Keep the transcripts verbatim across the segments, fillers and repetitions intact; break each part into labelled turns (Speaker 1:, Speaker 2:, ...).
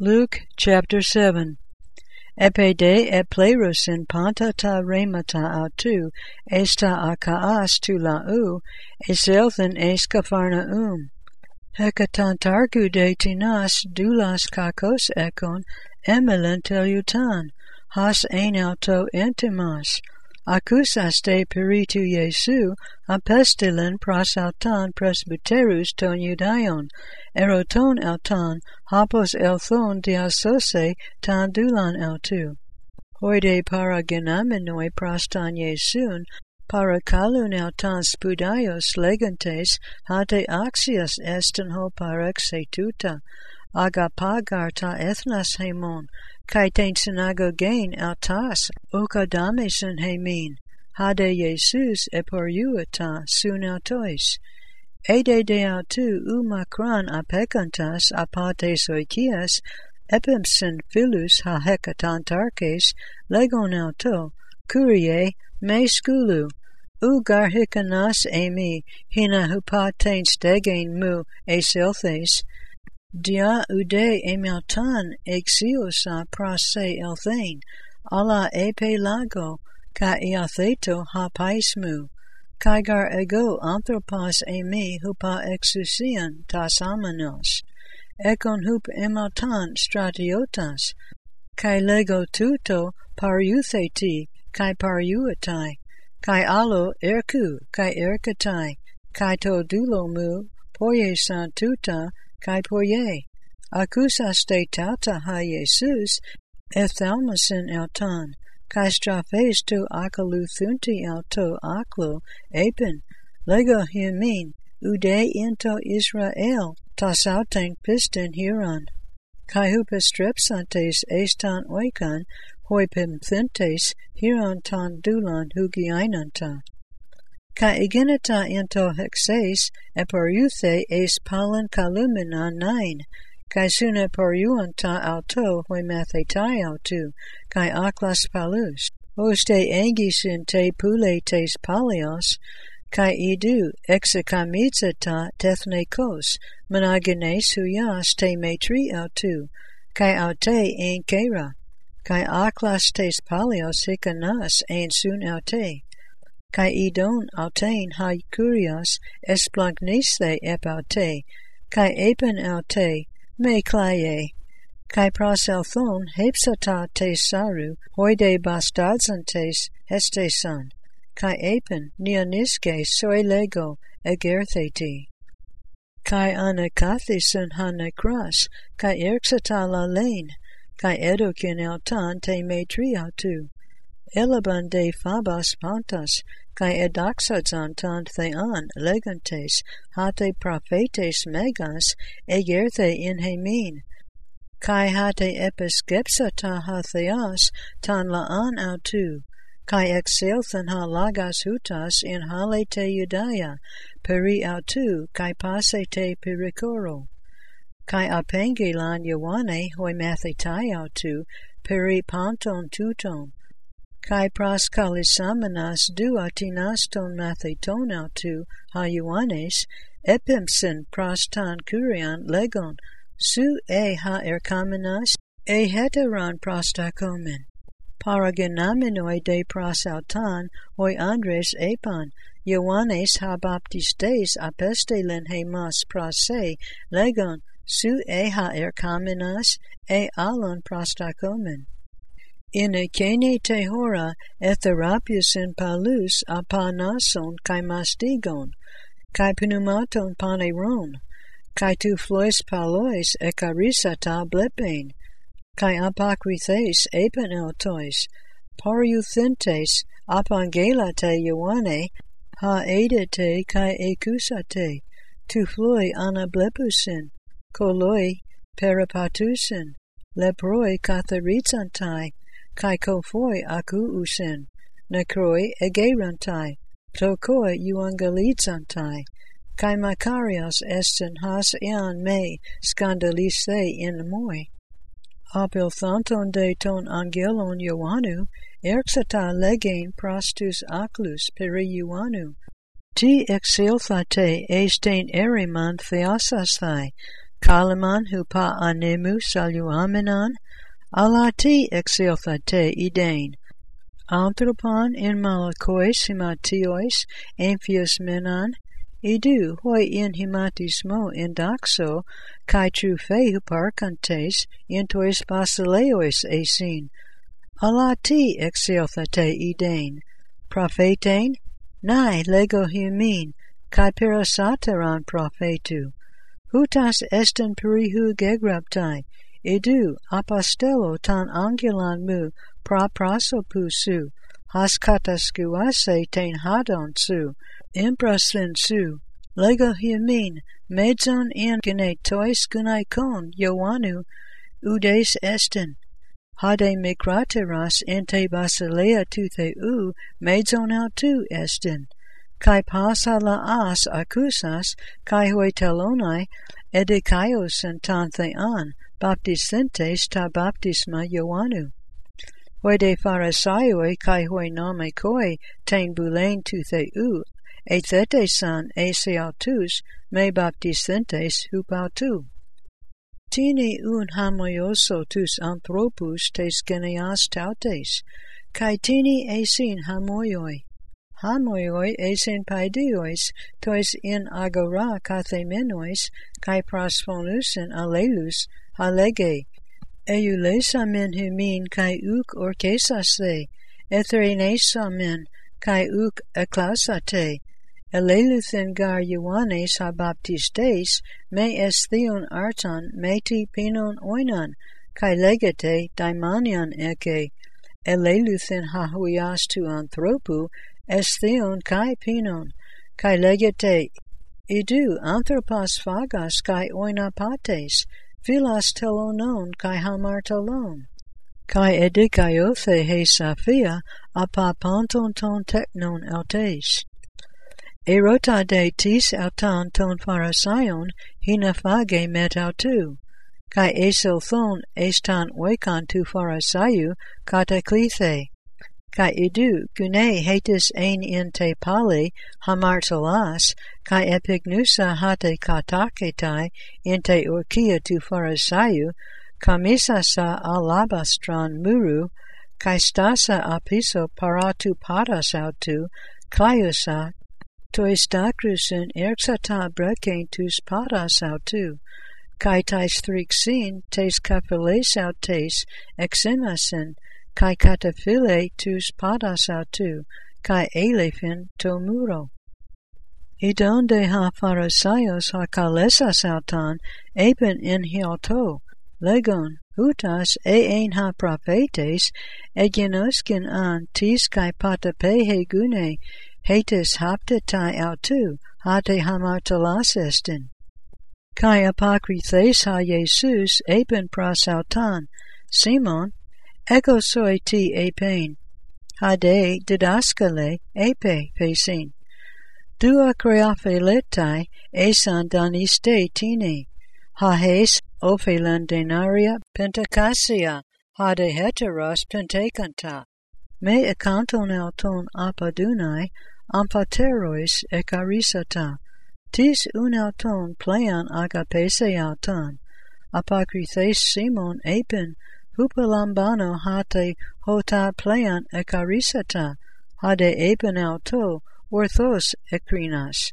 Speaker 1: Luke chapter seven. Epede et plerusin panta ta remata autu, esta akaas tu lau, eselthen es Capharnaum. Hekatantargu de tinas doulas kakos ekon, emelen telutan, has ein auto entimas. Acusas de peritu Jesu, apestilen pros autan presbyterus ton Judaion, eroton autan, hapos elthon diasose tan doulan autu. Hoide paragenamenoi prostan Jesun, parakalun autan spudaios legantes, hate axias esten ho parexetuta, agapagarta ethnas hemon, kai ten synagogein autas, okadamesun hemin, hade Jesus eporiuata sun autois. Ede de autu umakran apekantas apates oikias, epimsen philus ha hekatantarkes, legon auto, curie, me skulu, ugar hikanas emi, hina hupaten stegen mu eselthes, dia ude emautan exiosa prase elthain, ala epe lago, ka iatheto ha paismu, kaigar ego anthropos emi hupa exusian tas amanos, ekon hup emautan stratiotas, kai lego tuto pariutheti, kai pariuatai, kai alo erku, kai erkatai, kai to dulomu, poye santuta, kai poye, acusas de tauta ha Jesus, ethalmasin autan, kai straphes tu akaluthunti auto aklo, epen, lego himin, ude into Israel, tasauten piston huron, kai hupestrepsantes estan oikan, hoi pimthentes, huron tan dulan hugiainanta. Kai igenita into hexes, eporiuthe es palin kalumina nine, kai sune poriuanta auto hoi mathetai autu, kai aklas palus, oste engisin te puletes palios, kai idu exekamizeta tethnekos, monagenes huyas te metri autu, kai aute ein kera, kai aklas tes palios hikanas ein sun aute, kai idon autein ha curios esplagniste ep aute, kai epen aute, me claie, kai proselthon hepsata te saru, hoide bastadzantes hestesan, kai epen neoniske soi lego egertheti, kai anakathison ha necras, kai erxata la lane, kai edokin autan te metri autu, elaban de fabas pantas, kai edaxadzantan thean legantes, hate prophetes megas, egerthe in hemin, kai hate episkepsata ha theas, tan laan autu, kai exelthan ha lagas hutas in hale te Judea, peri autu, kai passe te pericoro, kai apengelan Ioane hoi mathetai autu, peri panton tuton, kai pras kalisamenas du atinaston matheton autu ha Ioannes, epimsen pras tan kurian legon, su e ha erkamenas, e heteron prostakomen, paragenaminoi de pras autan, hoi Andres epan, Ioannes ha baptistes apestelen hemas prase, legon, su e ha erkamenas, e alon prostakomen. In ekene te hora etherapiusin palus apanason kai mastigon, kai pneumaton paneron, kai tu flois palois ekarisata blepein, kai apokrithes epen autois, pariuthentes apangelate Ioane, ha edete kai ecusate, tu floi anablepusin, koloi peripatusin, leproi katharizantai, kai kofoi akuusin, necroi egerantai, ptokoi euangelizantai, kai makarios esten has ean me scandalise in moi. Apilthanton de ton angelon Ioannu, erxata legein prostus aklus peri Ioannu. Ti exilthate estein eriman theasasthai, Kalaman hupa anemu saluamenan, alati exilthate idein. Anthropon in malakois himatiois amphios menan, idu hoi in himatismo indaxo, kai trufe huparcantes intois basileois esin. Alati exilthate idein, prophetein, nai lego humin, kai parasateran prophetu. Hutas esten perihu gegraptai, idu apostelo tan angelan mu praprasopusu, haskataskuase ten hadon su, imprasin su, lego humin, medzon in genetois gunaikon Ioannu, udes esten. Hade mikrateras ente basilea tuthe u, medzon autu esten. Kai pasa laas acusas, kai hoi telonai, edikaios en tanthean, baptisentes ta baptisma Ioannu. Hoi de pharisaioi kai hoi nome koi ten bulein tuthe u, et thetesan ese autus, me baptisentes hupautu. Tini un hamoioso tus anthropus tes geneas tautes, kai tini esin hamoioi. Hamoioi esin paidiois, tois in agora kathemenois, kai prosponusin alelus, halege. Eulesa men humin kai uk orkesase, ethrenesa men kai uk eklausate, eleluthen gar Ioannes habaptistes, me estheon artan meti pinon oinan, kai legete daimonian eke, eleluthen hahuias tu anthropu, estheon kai pinon, kai legete, idu anthropos phagas kai oinapates, philas telonon kai hamartelon, kai edikaiothe he saphia apapanton ton teknon altes. Erota de tis autan ton pharasaion hinaphage met autu, kai esilthon estan oikan tu pharasaiu kataklethe, kai idu gune hetis ein in te pali hamartelas, kai epignusa hate kataketai in te orkia tu pharasaiu, kamisasa alabastran muru, kai stasa apiso paratu padas autu, kaiusa tois dacrusin erxata breken tus padas autu, kai tais thrixin tes kapiles autes eximasin, kai kataphile tus padas autu, kai elephin to muro. Idonde ha pharasaios ha kalesas autan, eben in hiauto, legon, hutas e ein ha prophetes, egenoskin an tis kai patapehe gune, hetis haptetai autu, hate hamartelas estin. Kai apokrithes ha Jesus eben pras autan, Simon, ego soi ti epein, hade didaskale epe pesin. Dua creapheletai esan daniste tine, ha hes ophelan denaria pentacasia, hade heteros pentekanta. Me ekanton auton apadunai, ampaterois ekarisata, tis un auton plean agapese auton, apokrithes Simon epen, hupalambano hate hota plean ekarisata, hade epen auto, orthos ekrinas.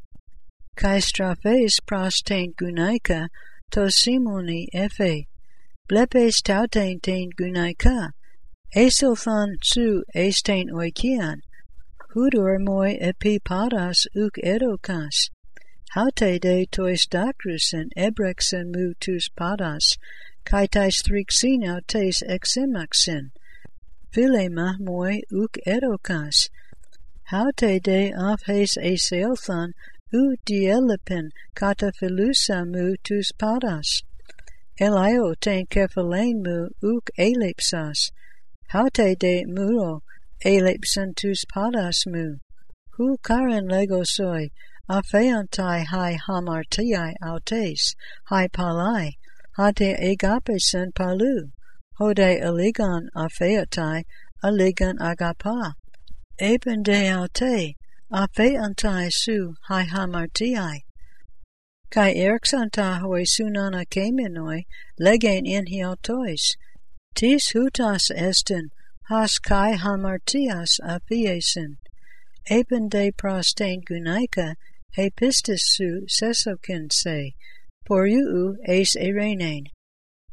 Speaker 1: Kai straphes prasten gunaika, to Simoni efe, blepes tauten ten gunaika, esilthan su esten oikian, hudur moi epi padas uk edokas, haute de tois dacrusin ebrexen mu tus padas, kai tais thrixin autes eximaxin, philema moi uk edokas, haute de aphes eseilthan u dielepin kataphilusa mu tus padas, elio ten kephalein mu uk elepsas, haute de muro elepsen tus padas mu, hu karen legosoi, apheantai hai hamartiai autes, hai palai, hate egapesen palu, hode aligan apheatai, aligan agapa, eben de aute, apheantai su hai hamartiai. kai erxanta hoi sunana kemenoi, legen in hialtois, tis hutas estin, has kai hamartias apiesin, epen de prostain gunaika, he pistis su sesokin se, por uu eis erenain.